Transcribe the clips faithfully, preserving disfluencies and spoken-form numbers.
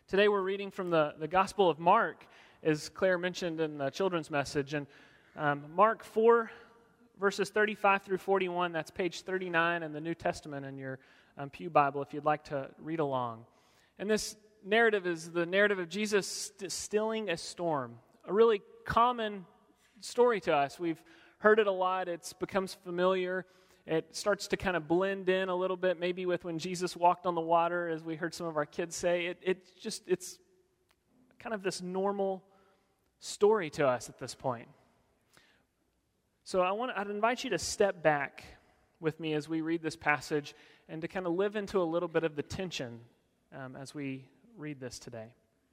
Today we're reading from the, the Gospel of Mark, as Claire mentioned in the children's message. And um, Mark four, verses thirty-five through forty-one, that's page thirty-nine in the New Testament in your um, Pew Bible if you'd like to read along. And this narrative is the narrative of Jesus st- stilling a storm, a really common story to us. We've heard it a lot. It becomes familiar. It starts to kind of blend in a little bit, maybe with when Jesus walked on the water, as we heard some of our kids say. It, it just, it's kind of this normal story to us at this point. So I want, I'd invite you to step back with me as we read this passage and to kind of live into a little bit of the tension um, as we read this today.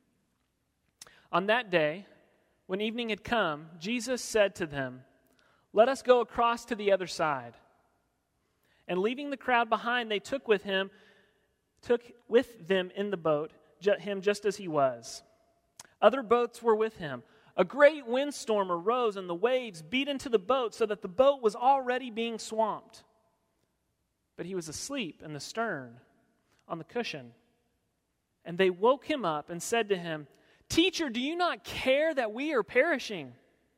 On that day, when evening had come, Jesus said to them, "Let us go across to the other side." And leaving the crowd behind, they took with him, took with them in the boat, ju- him just as he was. Other boats were with him. A great windstorm arose, and the waves beat into the boat, so that the boat was already being swamped. But he was asleep in the stern, on the cushion. And they woke him up and said to him, "Teacher, do you not care that we are perishing?"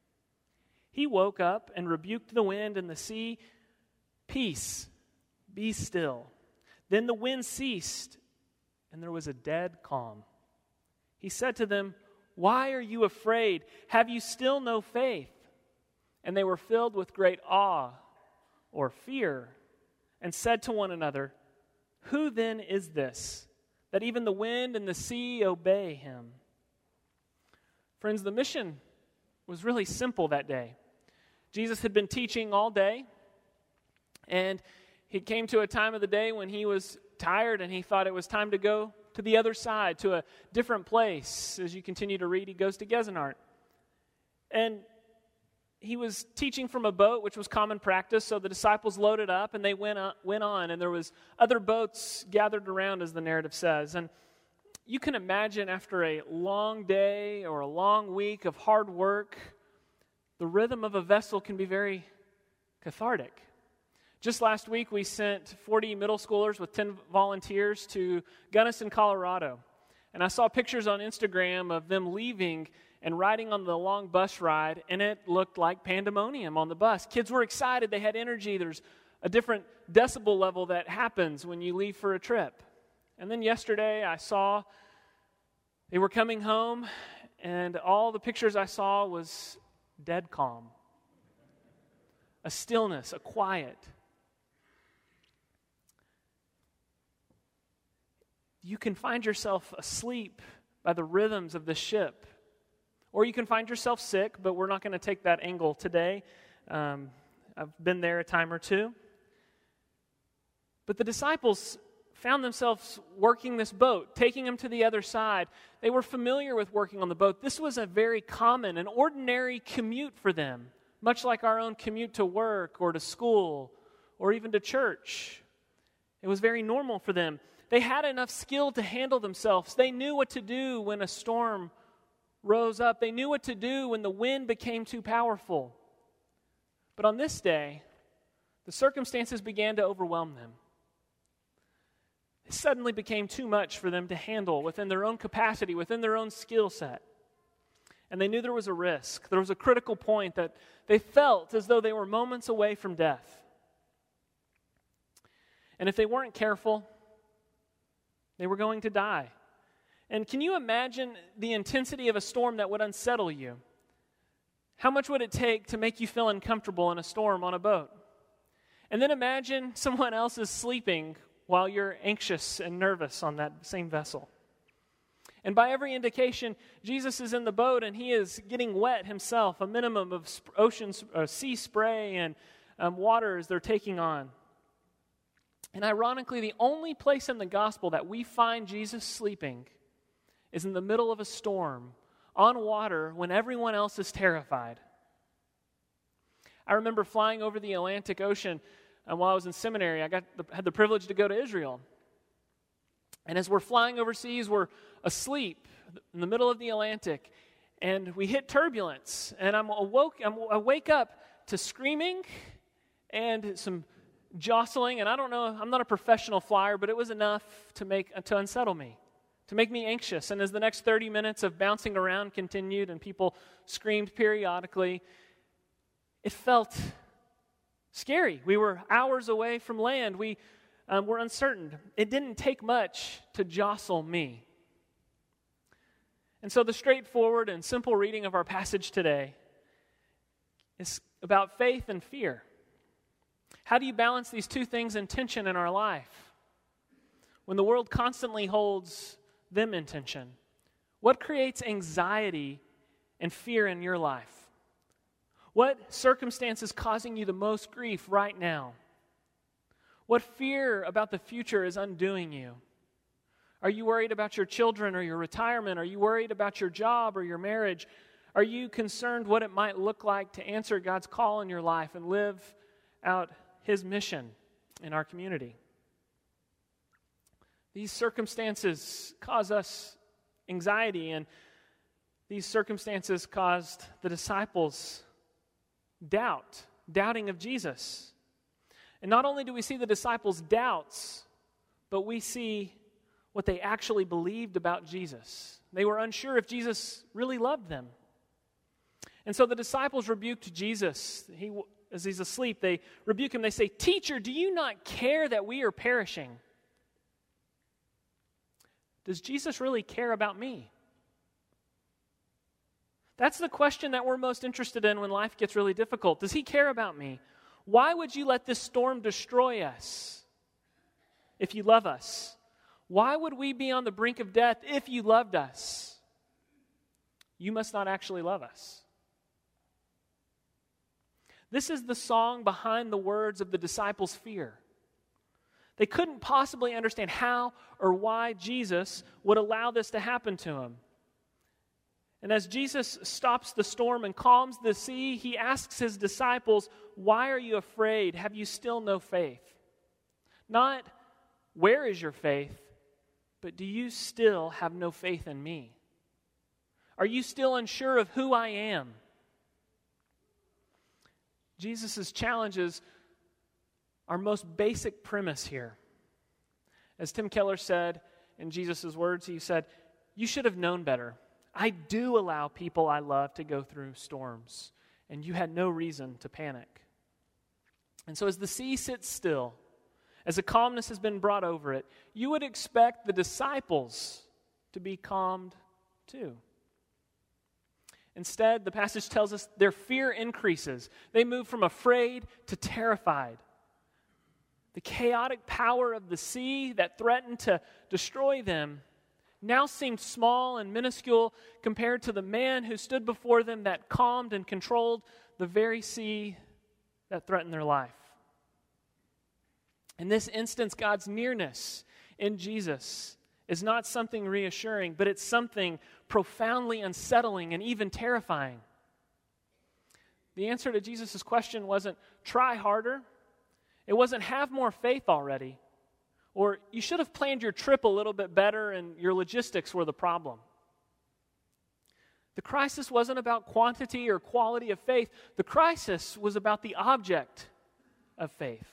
He woke up and rebuked the wind and the sea. "Peace, be still." Then the wind ceased, and there was a dead calm. He said to them, "Why are you afraid? Have you still no faith?" And they were filled with great awe or fear, and said to one another, "Who then is this, that even the wind and the sea obey him?" Friends, the mission was really simple that day. Jesus had been teaching all day, and he came to a time of the day when he was tired and he thought it was time to go to the other side, to a different place. As you continue to read, he goes to Gezenart. And he was teaching from a boat, which was common practice, so the disciples loaded up and they went on, went on, and there was other boats gathered around, as the narrative says. And you can imagine after a long day or a long week of hard work, the rhythm of a vessel can be very cathartic. Just last week, we sent forty middle schoolers with ten volunteers to Gunnison, Colorado. And I saw pictures on Instagram of them leaving and riding on the long bus ride, and it looked like pandemonium on the bus. Kids were excited. They had energy. There's a different decibel level that happens when you leave for a trip. And then yesterday, I saw they were coming home, and all the pictures I saw was dead calm. A stillness, a quiet. You can find yourself asleep by the rhythms of the ship. Or you can find yourself sick, but we're not going to take that angle today. Um, I've been there a time or two. But the disciples found themselves working this boat, taking them to the other side. They were familiar with working on the boat. This was a very common, an ordinary commute for them, much like our own commute to work or to school or even to church. It was very normal for them. They had enough skill to handle themselves. They knew what to do when a storm rose up. They knew what to do when the wind became too powerful. But on this day, the circumstances began to overwhelm them. It suddenly became too much for them to handle within their own capacity, within their own skill set. And they knew there was a risk. There was a critical point that they felt as though they were moments away from death. And if they weren't careful, they were going to die. And can you imagine the intensity of a storm that would unsettle you? How much would it take to make you feel uncomfortable in a storm on a boat? And then imagine someone else is sleeping while you're anxious and nervous on that same vessel. And by every indication, Jesus is in the boat and he is getting wet himself, a minimum of ocean, uh, sea spray and um, waters they're taking on. And ironically, the only place in the gospel that we find Jesus sleeping is in the middle of a storm, on water, when everyone else is terrified. I remember flying over the Atlantic Ocean uh, while I was in seminary. I got the, had the privilege to go to Israel. And as we're flying overseas, we're asleep in the middle of the Atlantic, and we hit turbulence. And I'm awoke. I'm, I wake up to screaming and some jostling, and I don't know, I'm not a professional flyer, but it was enough to make to unsettle me. to make me anxious. And as the next thirty minutes of bouncing around continued and people screamed periodically, it felt scary. We were hours away from land. We um, were uncertain. It didn't take much to jostle me. And so the straightforward and simple reading of our passage today is about faith and fear. How do you balance these two things in tension in our life when the world constantly holds them in tension? What creates anxiety and fear in your life? What circumstance is causing you the most grief right now? What fear about the future is undoing you? Are you worried about your children or your retirement? Are you worried about your job or your marriage? Are you concerned what it might look like to answer God's call in your life and live out His mission in our community? These circumstances cause us anxiety, and these circumstances caused the disciples doubt, doubting of Jesus. And not only do we see the disciples' doubts, but we see what they actually believed about Jesus. They were unsure if Jesus really loved them. And so the disciples rebuked Jesus. He, as he's asleep, they rebuke him. They say, "Teacher, do you not care that we are perishing?" Does Jesus really care about me? That's the question that we're most interested in when life gets really difficult. Does He care about me? Why would you let this storm destroy us if you love us? Why would we be on the brink of death if you loved us? You must not actually love us. This is the song behind the words of the disciples' fear. They couldn't possibly understand how or why Jesus would allow this to happen to him. And as Jesus stops the storm and calms the sea, He asks His disciples, "Why are you afraid? Have you still no faith?" Not, "Where is your faith?" but "Do you still have no faith in me? Are you still unsure of who I am?" Jesus' challenges our most basic premise here. As Tim Keller said in Jesus' words, he said, "You should have known better. I do allow people I love to go through storms, and you had no reason to panic." And so as the sea sits still, as a calmness has been brought over it, you would expect the disciples to be calmed too. Instead, the passage tells us their fear increases. They move from afraid to terrified. The chaotic power of the sea that threatened to destroy them now seemed small and minuscule compared to the man who stood before them that calmed and controlled the very sea that threatened their life. In this instance, God's nearness in Jesus is not something reassuring, but it's something profoundly unsettling and even terrifying. The answer to Jesus' question wasn't, "Try harder." It wasn't, "Have more faith already." Or, "You should have planned your trip a little bit better and your logistics were the problem." The crisis wasn't about quantity or quality of faith. The crisis was about the object of faith.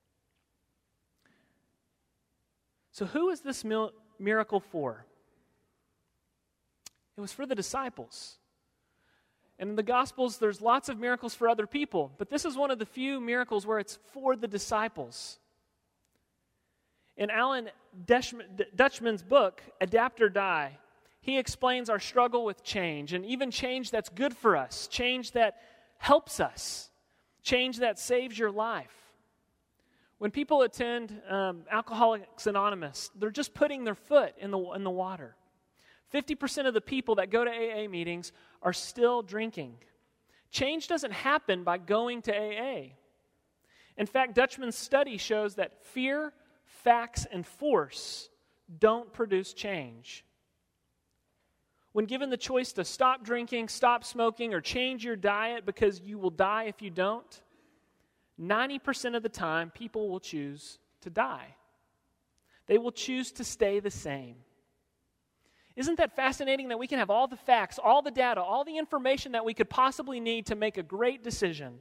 So who is this mil- miracle for? It was for the disciples. And in the Gospels, there's lots of miracles for other people, but this is one of the few miracles where it's for the disciples. In Alan Dutchman's book, Adapt or Die, he explains our struggle with change, and even change that's good for us, change that helps us, change that saves your life. When people attend um, Alcoholics Anonymous, they're just putting their foot in the, in the water. fifty percent of the people that go to A A meetings are still drinking. Change doesn't happen by going to A A. In fact, Dutchman's study shows that fear, facts, and force don't produce change. When given the choice to stop drinking, stop smoking, or change your diet because you will die if you don't, ninety percent of the time, people will choose to die. They will choose to stay the same. Isn't that fascinating that we can have all the facts, all the data, all the information that we could possibly need to make a great decision,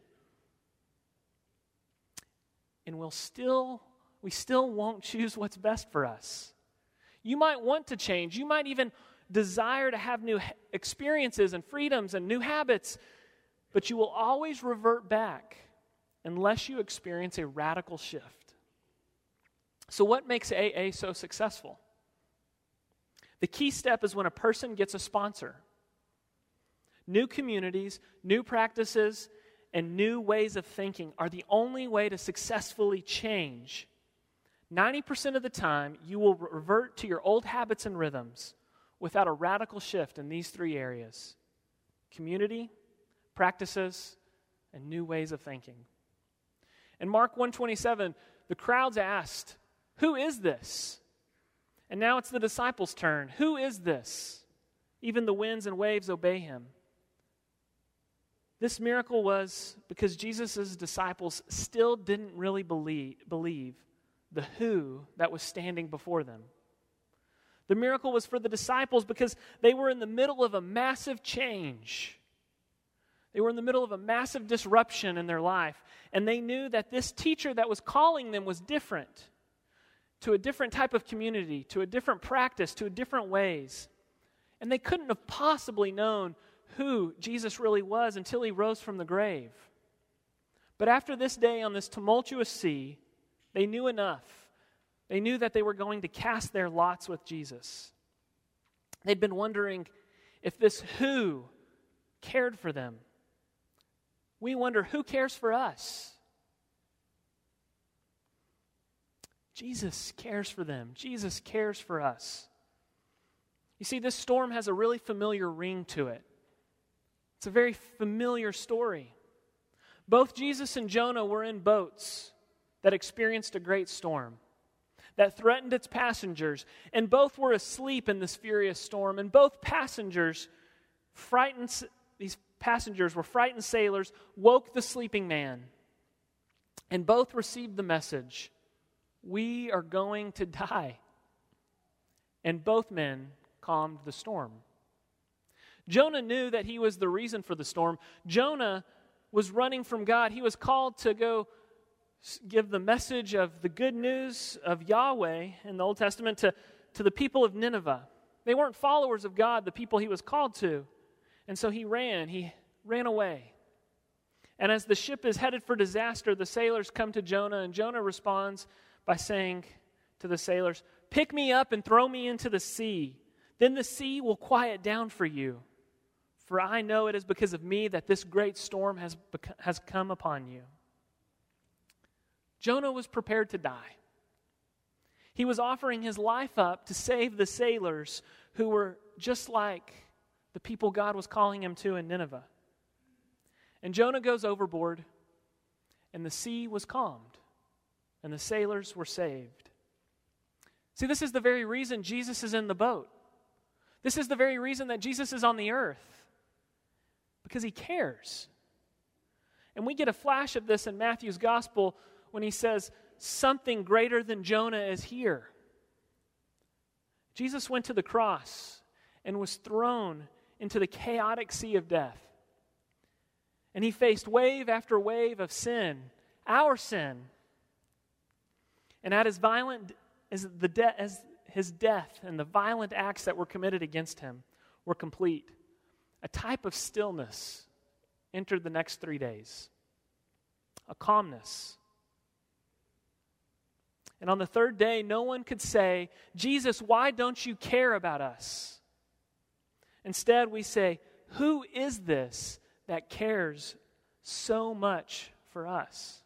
and we'll still, we still won't choose what's best for us? You might want to change. You might even desire to have new experiences and freedoms and new habits, but you will always revert back unless you experience a radical shift. So what makes A A so successful? The key step is when a person gets a sponsor. New communities, new practices, and new ways of thinking are the only way to successfully change. ninety percent of the time, you will revert to your old habits and rhythms without a radical shift in these three areas: community, practices, and new ways of thinking. In Mark one twenty-seven, the crowds asked, "Who is this?" And now it's the disciples' turn. Who is this? Even the winds and waves obey him. This miracle was because Jesus' disciples still didn't really believe, believe the who that was standing before them. The miracle was for the disciples because they were in the middle of a massive change. They were in the middle of a massive disruption in their life, and they knew that this teacher that was calling them was different, to a different type of community, to a different practice, to a different ways. And they couldn't have possibly known who Jesus really was until he rose from the grave. But after this day on this tumultuous sea, they knew enough. They knew that they were going to cast their lots with Jesus. They'd been wondering if this who cared for them. We wonder, who cares for us? Jesus cares for them. Jesus cares for us. You see, this storm has a really familiar ring to it. It's a very familiar story. Both Jesus and Jonah were in boats that experienced a great storm that threatened its passengers, and both were asleep in this furious storm, and both passengers, frightened, these passengers were frightened sailors, woke the sleeping man, and both received the message, "We are going to die." And both men calmed the storm. Jonah knew that he was the reason for the storm. Jonah was running from God. He was called to go give the message of the good news of Yahweh in the Old Testament to, to the people of Nineveh. They weren't followers of God, the people he was called to. And so he ran. He ran away. And as the ship is headed for disaster, the sailors come to Jonah, and Jonah responds by saying to the sailors, "Pick me up and throw me into the sea. Then the sea will quiet down for you. For I know it is because of me that this great storm has, bec- has come upon you." Jonah was prepared to die. He was offering his life up to save the sailors who were just like the people God was calling him to in Nineveh. And Jonah goes overboard, and the sea was calmed, and the sailors were saved. See, this is the very reason Jesus is in the boat. This is the very reason that Jesus is on the earth. Because he cares. And we get a flash of this in Matthew's gospel when he says, "Something greater than Jonah is here." Jesus went to the cross and was thrown into the chaotic sea of death. And he faced wave after wave of sin, our sin. And at his violent as the de- as his death and the violent acts that were committed against him were complete, a type of stillness entered the next three days. A calmness. And on the third day, no one could say, "Jesus, why don't you care about us?" Instead, we say, "Who is this that cares so much for us?"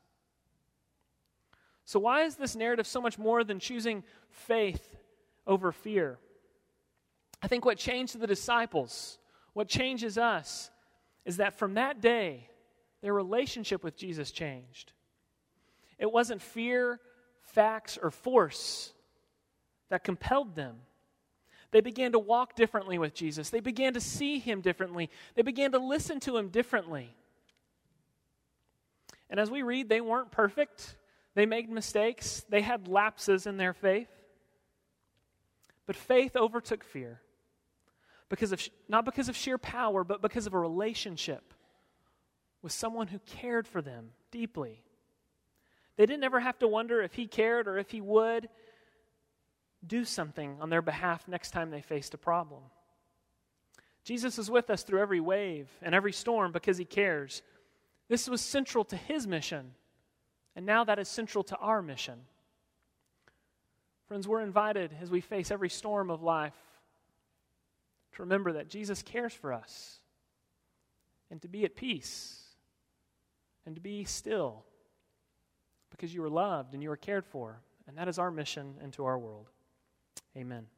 So why is this narrative so much more than choosing faith over fear? I think what changed the disciples, what changes us, is that from that day, their relationship with Jesus changed. It wasn't fear, facts, or force that compelled them. They began to walk differently with Jesus. They began to see him differently. They began to listen to him differently. And as we read, they weren't perfect. They made mistakes. They had lapses in their faith. But faith overtook fear. Because of, not because of sheer power, but because of a relationship with someone who cared for them deeply. They didn't ever have to wonder if he cared or if he would. do something on their behalf next time they faced a problem. Jesus is with us through every wave and every storm because he cares. This was central to his mission, and now that is central to our mission. Friends, we're invited as we face every storm of life to remember that Jesus cares for us and to be at peace and to be still because you are loved and you are cared for, and that is our mission into our world. Amen.